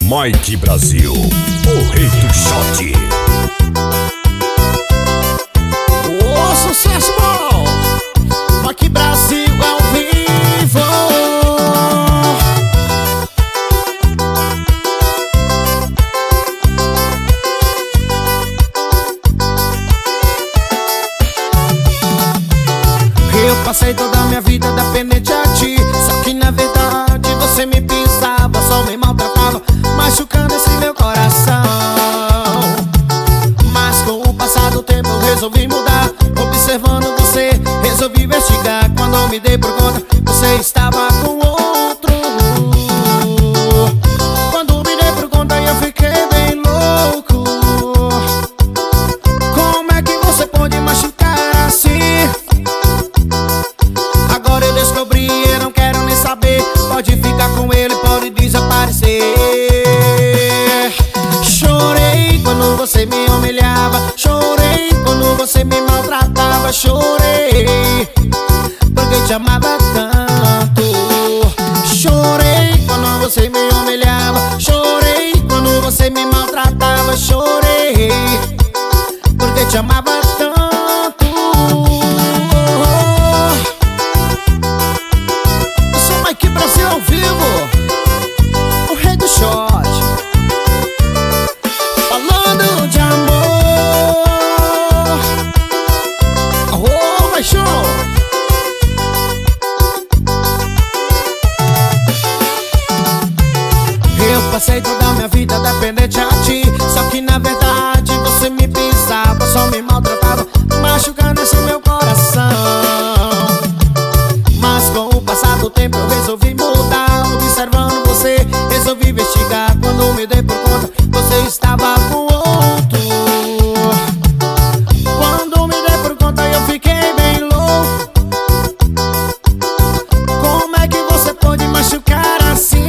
Mike Brasil, o rei do shot. Ô, sucesso bom! Mike Brasil ao vivo. Eu passei toda a minha vida dependente a ti, só que na verdade você me pisava, só me maltratava, machucando esse meu coração. Mas com o passar do tempo eu resolvi mudar. Observando você, resolvi investigar. Quando eu me dei por conta, você estava com outro. Quando me dei por conta eu fiquei bem louco. Como é que você pode machucar assim? Agora eu descobri, eu não quero nem saber. Pode ficar com ele, pode desaparecer. Chorei quando você me humilhava. Chorei quando você me maltratava. Chorei porque te amava tanto. Chorei quando você me humilhava. Chorei quando você me maltratava. Chorei porque te amava tanto. Eu sou Mike Brasil ao vivo, o rei do shot. Falando de amor. Oh, vai show! Eu passei toda a minha vida dependente a ti, só que na verdade você me pisava, só me maltratava, machucando esse meu coração. Mas com o passar do tempo eu resolvi mudar. Observando você, resolvi investigar. Quando me dei por conta, você estava com outro. Quando me dei por conta eu fiquei bem louco. Como é que você pode machucar assim?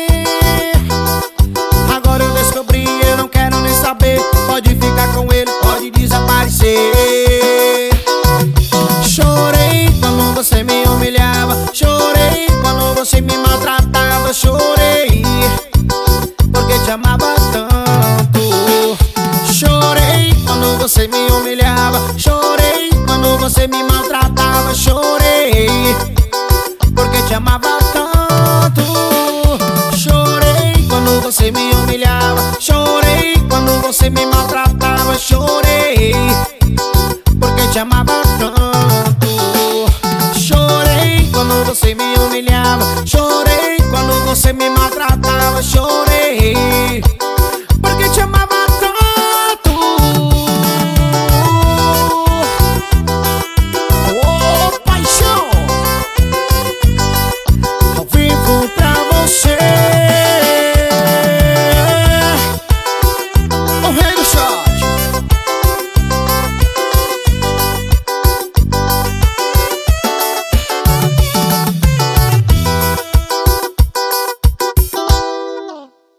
Agora eu descobri, eu não quero nem saber. Pode ficar com ele, pode desaparecer. Chorei quando você me humilhava. Chorei quando você me maltratava. Chorei porque te amava tanto. Chorei quando você me humilhava. Chorei quando você me maltratava. Chorei porque te amava tanto. Chorei quando você me